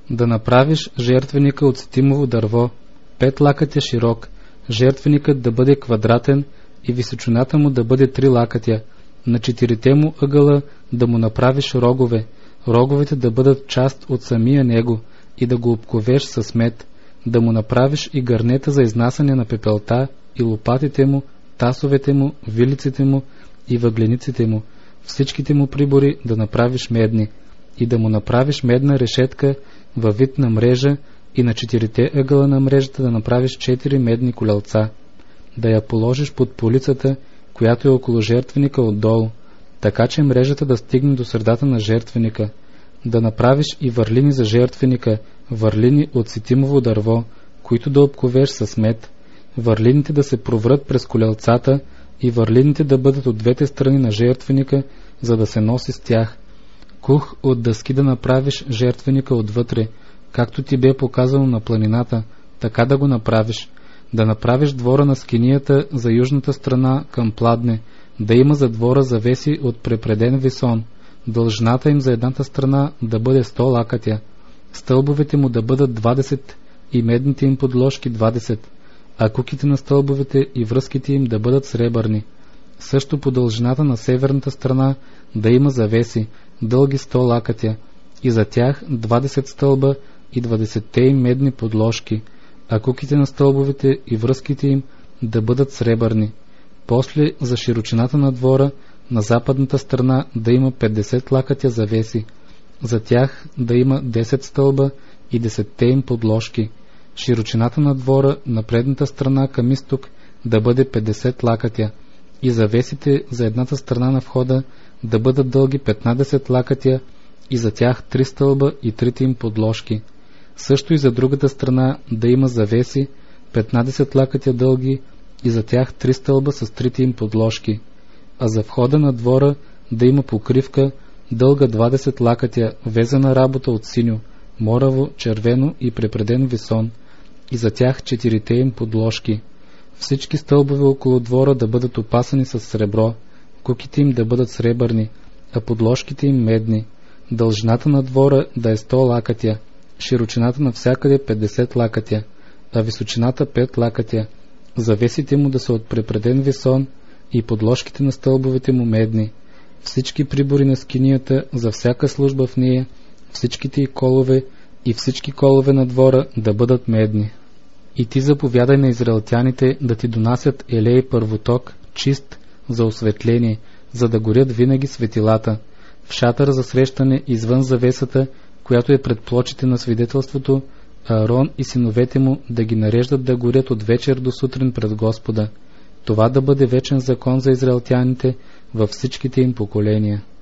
Да направиш жертвеника от ситимово дърво, 5 лакътя широк, жертвеникът да бъде квадратен и височината му да бъде 3 лакътя. На 4 му ъгъла да му направиш рогове, роговете да бъдат част от самия него и да го обковеш с мед, да му направиш и гърнета за изнасяне на пепелта и лопатите му, тасовете му, вилиците му и въглениците му, всичките му прибори да направиш медни, и да му направиш медна решетка във вид на мрежа и на 4 ъгъла на мрежата да направиш 4 медни колелца, да я положиш под полицата, която е около жертвеника отдолу, така че мрежата да стигне до средата на жертвеника, да направиш и върлини за жертвеника, върлини от ситимово дърво, които да обковеш с мед, върлините да се проврат през колелцата и върлините да бъдат от двете страни на жертвеника, за да се носи с тях. Кух от дъски да направиш жертвеника отвътре, както ти бе показано на планината, така да го направиш. Да направиш двора на скинията за южната страна към пладне, да има за двора завеси от препреден висон, дължината им за едната страна да бъде 100 лакътя, стълбовете му да бъдат 20 и медните им подложки 20, а куките на стълбовете и връзките им да бъдат сребърни. Също по дължината на северната страна да има завеси, дълги 100 лакътя, и за тях 20 стълба и 20 им медни подложки, а куките на стълбовете и връзките им да бъдат сребърни. После за широчината на двора на западната страна да има 50 лакътя завеси, за тях да има 10 стълба и 10 им подложки. Широчината на двора на предната страна към изток да бъде 50 лакътя и завесите за едната страна на входа да бъдат дълги 15 лакътя и за тях 3 стълба и 3 им подложки. Също и за другата страна да има завеси 15 лакътя дълги и за тях 3 стълба с 3 им подложки, а за входа на двора да има покривка дълга 20 лакътя, везена работа от синьо, мораво, червено и препреден висон, и за тях 4 им подложки. Всички стълбове около двора да бъдат опасани с сребро, куките им да бъдат сребърни, а подложките им медни. Дължината на двора да е 100 лакътя, широчината навсякъде 50 лакътя, а височината 5 лакътя. Завесите му да са от препреден висон и подложките на стълбовете му медни. Всички прибори на скинията за всяка служба в нея, всичките й колове и всички колове на двора да бъдат медни. И ти заповядай на израелтяните да ти донасят елей първоток, чист, за осветление, за да горят винаги светилата, в шатъра за срещане извън завесата, която е пред плочите на свидетелството, Аарон и синовете му да ги нареждат да горят от вечер до сутрин пред Господа. Това да бъде вечен закон за израелтяните във всичките им поколения.